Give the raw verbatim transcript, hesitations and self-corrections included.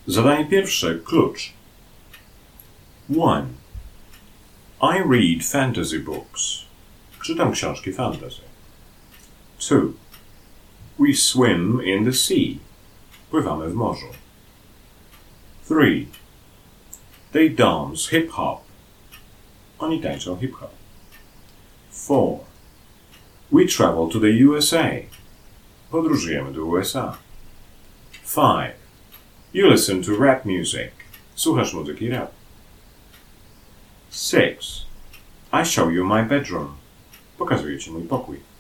Zadanie pierwsze. Klucz. one. I read fantasy books. Czytam książki fantasy. two. We swim in the sea. Pływamy w morzu. three. They dance hip-hop. Oni tańczą hip-hop. four. We travel to the U S A. Podróżujemy do U S A. five. You listen to rap music. Słuchasz muzyki rap. six. I show you my bedroom. Pokazuję ci mój pokój.